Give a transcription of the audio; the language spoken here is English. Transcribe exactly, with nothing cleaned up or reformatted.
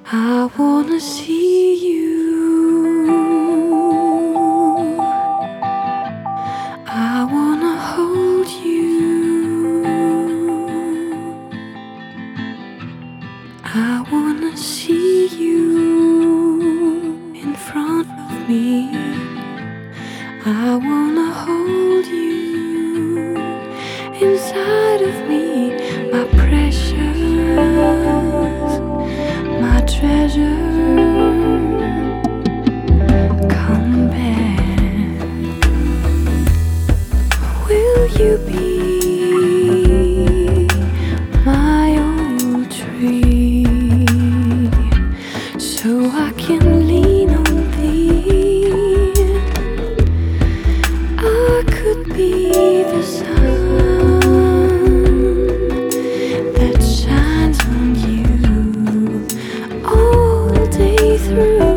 I wanna see you. I wanna hold you. I wanna see you in front of me. I wanna hold you inside of me, my precious, my treasure. Come back. Will you be my old tree, so I can lean on thee? I could be the sun that shines on you all day through.